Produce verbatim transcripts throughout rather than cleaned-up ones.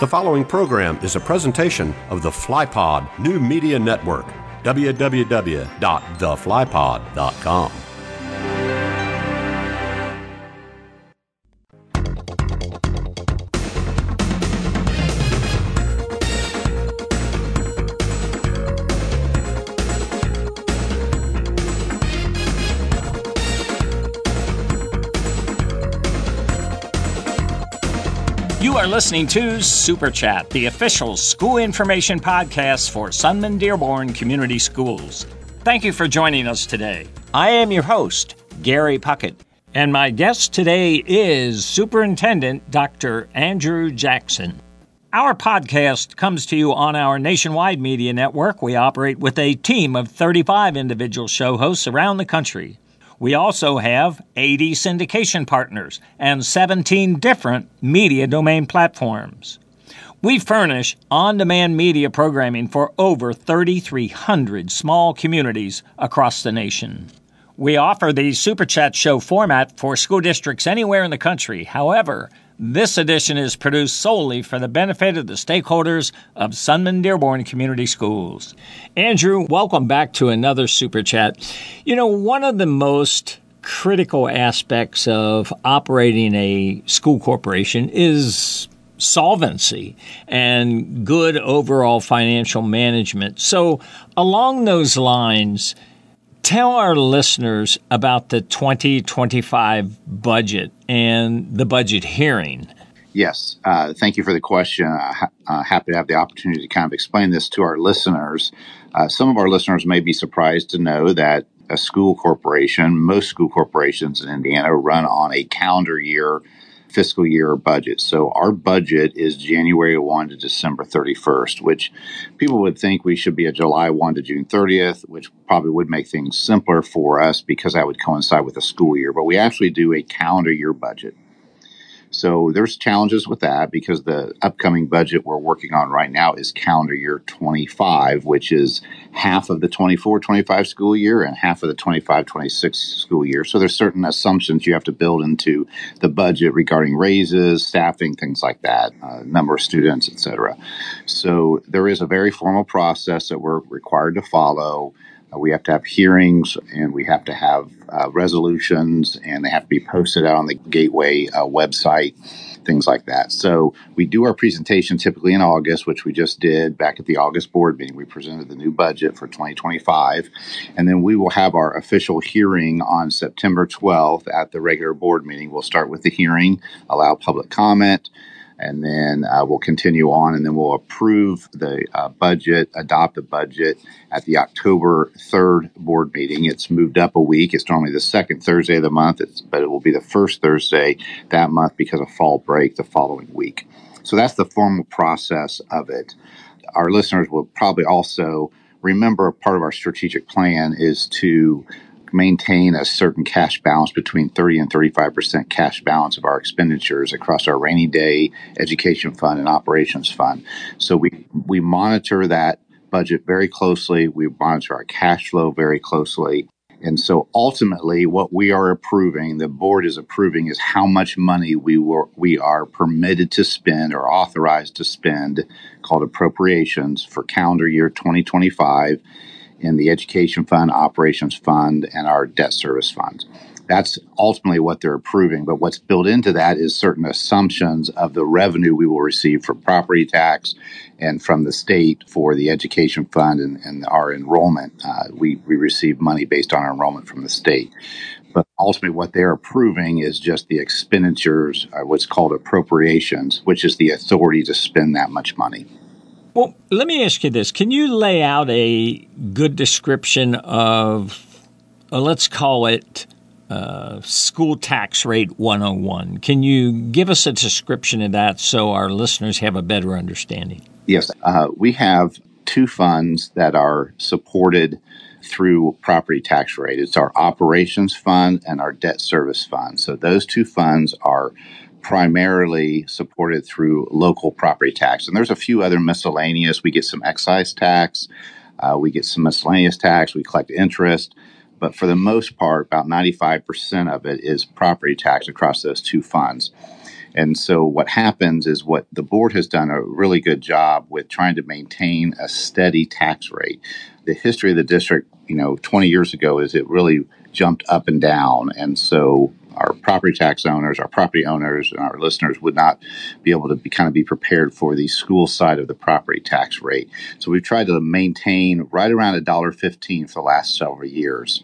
The following program is a presentation of the FlyPod New Media Network, w w w dot the fly pod dot com. You are listening to Super Chat, the official school information podcast for Sunman Dearborn Community Schools. Thank you for joining us today. I am your host, Gary Puckett, and my guest today is Superintendent Doctor Andrew Jackson. Our podcast comes to you on our nationwide media network. We operate with a team of thirty-five individual show hosts around the country. We also have eighty syndication partners and seventeen different media domain platforms. We furnish on-demand media programming for over thirty-three hundred small communities across the nation. We offer the Super Chat show format for school districts anywhere in the country. However, this edition is produced solely for the benefit of the stakeholders of Sunman Dearborn Community Schools. Andrew, welcome back to another Super Chat. You know, one of the most critical aspects of operating a school corporation is solvency and good overall financial management. So along those lines, tell our listeners about the twenty twenty-five budget and the budget hearing. Yes. Uh, thank you for the question. Uh, uh, happy to have the opportunity to kind of explain this to our listeners. Uh, some of our listeners may be surprised to know that a school corporation, most school corporations in Indiana, run on a calendar year, fiscal year budget. So our budget is January first to December thirty-first, which people would think we should be a July first to June thirtieth, which probably would make things simpler for us because that would coincide with the school year. But we actually do a calendar year budget. So there's challenges with that because the upcoming budget we're working on right now is calendar year twenty-five, which is half of the twenty-four twenty-five school year and half of the twenty-five twenty-six school year. So there's certain assumptions you have to build into the budget regarding raises, staffing, things like that, uh, number of students, et cetera. So there is a very formal process that we're required to follow. We have to have hearings, and we have to have uh, resolutions, and they have to be posted out on the Gateway uh, website, things like that. So we do our presentation typically in August, which we just did back at the August board meeting. We presented the new budget for twenty twenty-five, and then we will have our official hearing on September twelfth at the regular board meeting. We'll start with the hearing, allow public comment, and then uh, we'll continue on, and then we'll approve the uh, budget, adopt the budget at the October third board meeting. It's moved up a week. It's normally the second Thursday of the month, it's, but it will be the first Thursday that month because of fall break the following week. So that's the formal process of it. Our listeners will probably also remember part of our strategic plan is to maintain a certain cash balance between thirty and thirty-five percent cash balance of our expenditures across our rainy day, education fund, and operations fund. So we, we monitor that budget very closely. We monitor our cash flow very closely. And so ultimately what we are approving, the board is approving, is how much money we were, we are permitted to spend or authorized to spend, called appropriations, for calendar year twenty twenty-five. In the education fund, operations fund, and our debt service fund. That's ultimately what they're approving. But what's built into that is certain assumptions of the revenue we will receive from property tax and from the state for the education fund and, and our enrollment. Uh, we, we receive money based on our enrollment from the state. But ultimately what they're approving is just the expenditures, uh, what's called appropriations, which is the authority to spend that much money. Well, let me ask you this. Can you lay out a good description of, uh, let's call it, uh, school tax rate one oh one? Can you give us a description of that so our listeners have a better understanding? Yes. Uh, we have two funds that are supported through property tax rate. It's our operations fund and our debt service fund. So those two funds are primarily supported through local property tax. And there's a few other miscellaneous. We get some excise tax. Uh, we get some miscellaneous tax. We collect interest. But for the most part, about ninety-five percent of it is property tax across those two funds. And so what happens is what the board has done a really good job with trying to maintain a steady tax rate. The history of the district, you know, twenty years ago is it really jumped up and down. And so our property tax owners, our property owners, and our listeners would not be able to be, kind of be prepared for the school side of the property tax rate. So we've tried to maintain right around one dollar fifteen for the last several years.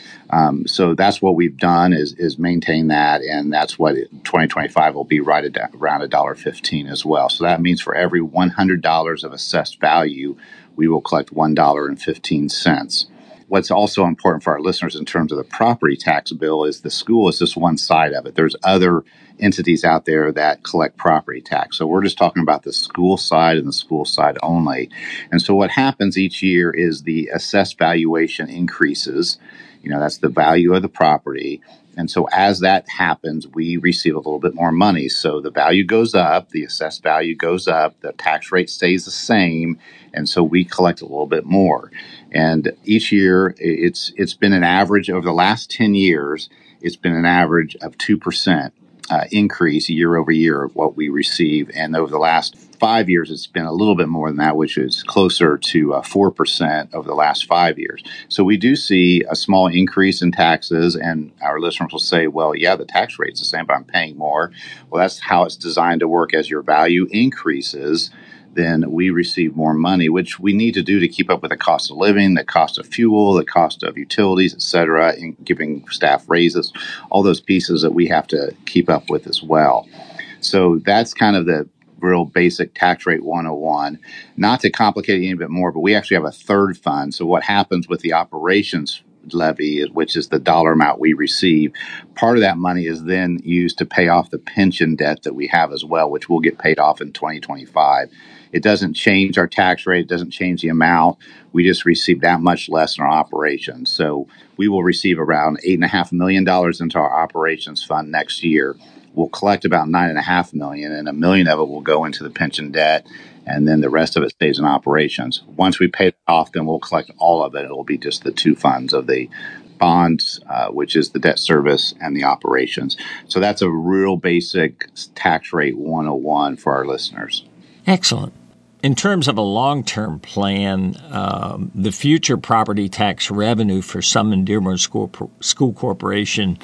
Um, so that's what we've done is is maintain that, and that's what it, twenty twenty-five will be right at, around one dollar fifteen as well. So that means for every one hundred dollars of assessed value, we will collect one dollar fifteen. What's also important for our listeners in terms of the property tax bill is the school is just one side of it. There's other entities out there that collect property tax. So we're just talking about the school side and the school side only. And so what happens each year is the assessed valuation increases. You know, that's the value of the property. And so as that happens, we receive a little bit more money. So the value goes up, the assessed value goes up, the tax rate stays the same, and so we collect a little bit more. And each year, it's it's been an average over the last ten years, it's been an average of two percent uh, increase year over year of what we receive. And over the last five years, it's been a little bit more than that, which is closer to uh, four percent over the last five years. So we do see a small increase in taxes, and our listeners will say, well, yeah, the tax rate's the same, but I'm paying more. Well, that's how it's designed to work. As your value increases, then we receive more money, which we need to do to keep up with the cost of living, the cost of fuel, the cost of utilities, et cetera, and giving staff raises, all those pieces that we have to keep up with as well. So that's kind of the real basic tax rate one oh one. Not to complicate it any bit more, but we actually have a third fund. So what happens with the operations levy, which is the dollar amount we receive, part of that money is then used to pay off the pension debt that we have as well, which will get paid off in twenty twenty-five. It doesn't change our tax rate. It doesn't change the amount. We just receive that much less in our operations. So we will receive around eight point five million dollars into our operations fund next year. We'll collect about nine point five million dollars, and a million of it will go into the pension debt, and then the rest of it stays in operations. Once we pay it off, then we'll collect all of it. It will be just the two funds of the bonds, uh, which is the debt service and the operations. So that's a real basic tax rate one oh one for our listeners. Excellent. In terms of a long-term plan, um, the future property tax revenue for Sunman Dearborn School, School Corporation,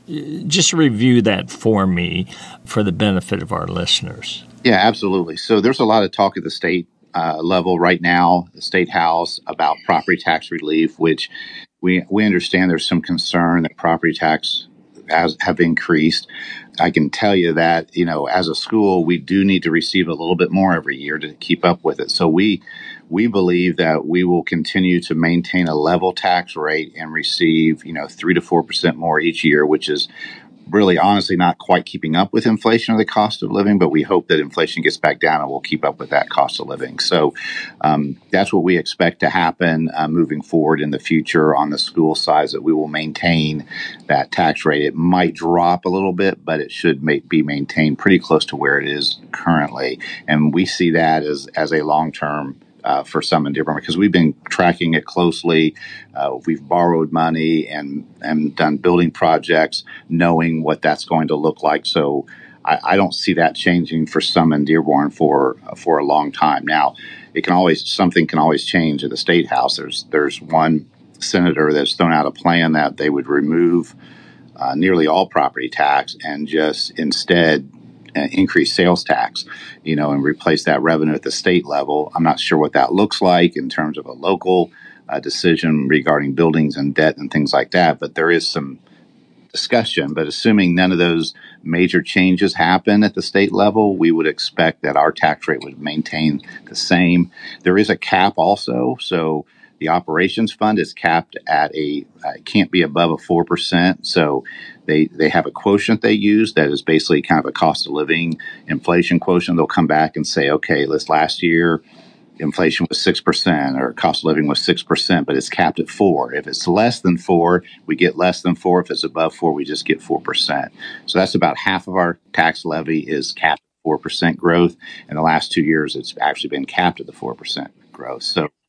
just review that for me for the benefit of our listeners. Yeah, absolutely. So there's a lot of talk at the state uh, level right now, the State House, about property tax relief, which we we understand there's some concern that property tax has have increased. I can tell you that, you know, as a school, we do need to receive a little bit more every year to keep up with it. So we we believe that we will continue to maintain a level tax rate and receive, you know, three to four percent more each year, which is really honestly not quite keeping up with inflation or the cost of living, but we hope that inflation gets back down and we'll keep up with that cost of living. So um, that's what we expect to happen uh, moving forward in the future on the school side, that we will maintain that tax rate. It might drop a little bit, but it should make, be maintained pretty close to where it is currently. And we see that as, as a long-term Uh, for Sunman Dearborn, because we've been tracking it closely. Uh, we've borrowed money and, and done building projects knowing what that's going to look like. So I, I don't see that changing for Sunman Dearborn for uh, for a long time. Now, it can always something can always change at the State House. There's there's one senator that's thrown out a plan that they would remove uh, nearly all property tax and just instead Uh, increase sales tax, you know, and replace that revenue at the state level. I'm not sure what that looks like in terms of a local uh, decision regarding buildings and debt and things like that, but there is some discussion. But assuming none of those major changes happen at the state level, we would expect that our tax rate would maintain the same. There is a cap also, so the operations fund is capped at a, uh, it can't be above a four percent. So they, they have a quotient they use that is basically kind of a cost of living inflation quotient. They'll come back and say, okay, let's last year inflation was six percent or cost of living was six percent, but it's capped at four. If it's less than four, we get less than four. If it's above four, we just get four percent. So that's about half of our tax levy is capped at four percent growth. In the last two years, it's actually been capped at the four percent growth. So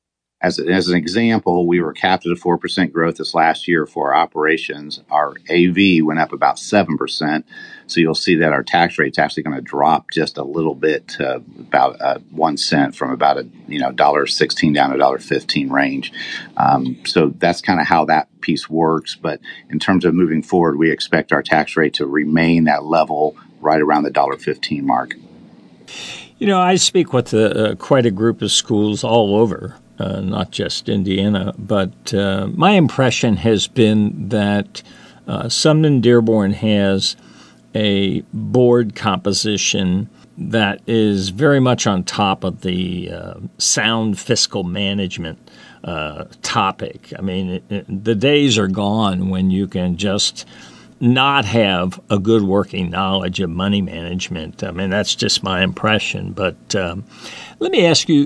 As, as an example, we were capped at a four percent growth this last year for our operations. Our A V went up about seven percent. So you'll see that our tax rate's actually going to drop just a little bit to about uh, one cent from about a you know one dollar sixteen down to one dollar fifteen range. Um, so that's kind of how that piece works. But in terms of moving forward, we expect our tax rate to remain that level right around the one dollar fifteen mark. You know, I speak with a, uh, quite a group of schools all over, uh, not just Indiana, but uh, my impression has been that uh, Sumner Dearborn has a board composition that is very much on top of the uh, sound fiscal management uh, topic. I mean, it, it, the days are gone when you can just not have a good working knowledge of money management. I mean, that's just my impression. But um, let me ask you,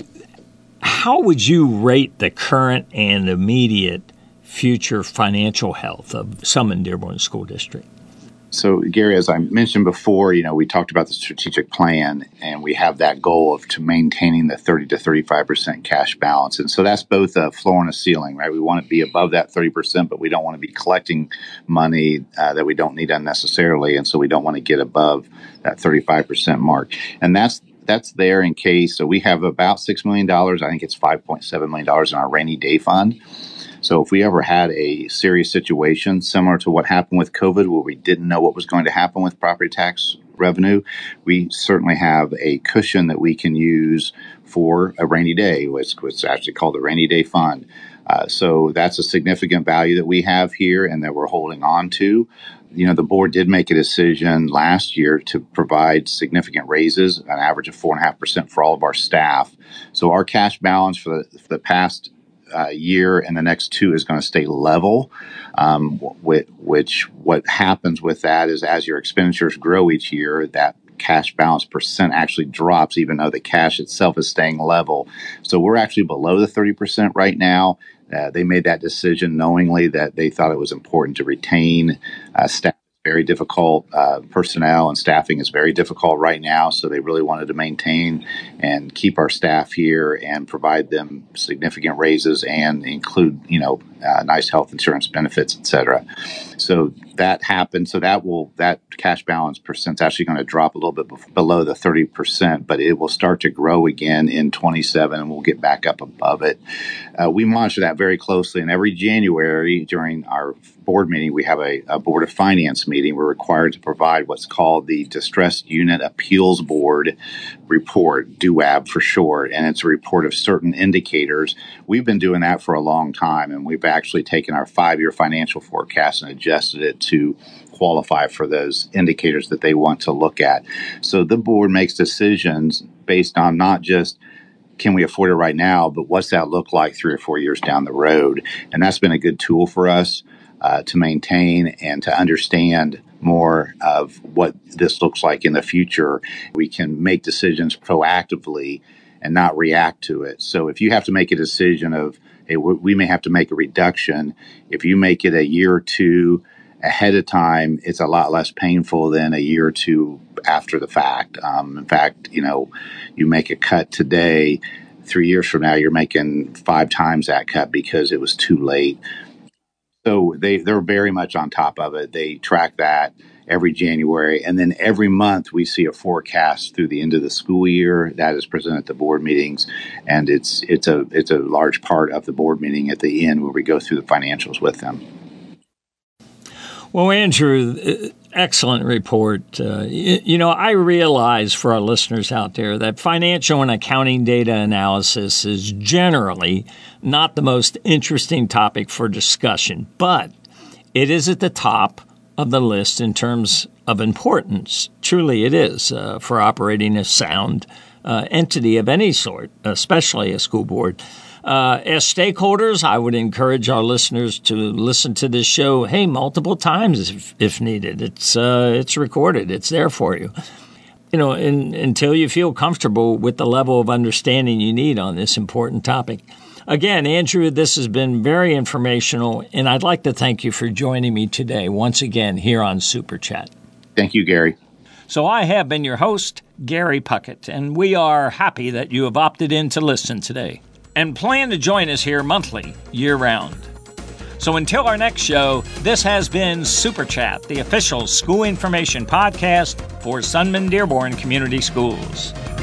how would you rate the current and immediate future financial health of Sumner Dearborn School District? So, Gary, as I mentioned before, you know, we talked about the strategic plan, and we have that goal of to maintaining the thirty to thirty-five percent cash balance. And so that's both a floor and a ceiling, right? We want to be above that thirty percent, but we don't want to be collecting money uh, that we don't need unnecessarily. And so we don't want to get above that thirty-five percent mark. And that's that's there in case. So we have about six million dollars. I think it's five point seven million dollars in our rainy day fund. So if we ever had a serious situation similar to what happened with COVID, where we didn't know what was going to happen with property tax revenue, we certainly have a cushion that we can use for a rainy day, which is actually called the rainy day fund. Uh, so that's a significant value that we have here and that we're holding on to. You know, the board did make a decision last year to provide significant raises, an average of four point five percent for all of our staff. So our cash balance for the, for the past Uh, year and the next two is going to stay level, um, which, which what happens with that is as your expenditures grow each year, that cash balance percent actually drops, even though the cash itself is staying level. So we're actually below the thirty percent right now. Uh, they made that decision knowingly that they thought it was important to retain uh, staff. Very difficult. Uh, personnel and staffing is very difficult right now, so they really wanted to maintain and keep our staff here and provide them significant raises and include, you know, uh, nice health insurance benefits, et cetera. So that happened. So that will that cash balance percent is actually going to drop a little bit bef- below the thirty percent, but it will start to grow again in twenty-seven, and we'll get back up above it. Uh, we monitor that very closely, and every January during our board meeting, we have a, a Board of Finance meeting. We're required to provide what's called the Distressed Unit Appeals Board report, D U A B for short, and it's a report of certain indicators. We've been doing that for a long time, and we've actually taken our five-year financial forecast and adjusted it to qualify for those indicators that they want to look at. So the board makes decisions based on not just can we afford it right now, but what's that look like three or four years down the road? And that's been a good tool for us uh, to maintain and to understand more of what this looks like in the future. We can make decisions proactively and not react to it. So if you have to make a decision of, hey, we may have to make a reduction, if you make it a year or two ahead of time, it's a lot less painful than a year or two after the fact. Um, in fact, you know, you make a cut today, three years from now, you're making five times that cut because it was too late. So they, they're very much on top of it. They track that every January. And then every month we see a forecast through the end of the school year that is presented at the board meetings. And it's it's a it's a large part of the board meeting at the end where we go through the financials with them. Well, Andrew, excellent report. Uh, you, you know, I realize for our listeners out there that financial and accounting data analysis is generally not the most interesting topic for discussion, but it is at the top of the list in terms of importance. Truly it is uh, for operating a sound uh, entity of any sort, especially a school board. Uh, as stakeholders, I would encourage our listeners to listen to this show, hey, multiple times if, if needed. It's uh, it's recorded. It's there for you. You know, in, until you feel comfortable with the level of understanding you need on this important topic. Again, Andrew, this has been very informational, and I'd like to thank you for joining me today once again here on Super Chat. Thank you, Gary. So I have been your host, Gary Puckett, and we are happy that you have opted in to listen today. and plan to join us here monthly, year-round. So until our next show, this has been Super Chat, the official school information podcast for Sunman Dearborn Community Schools.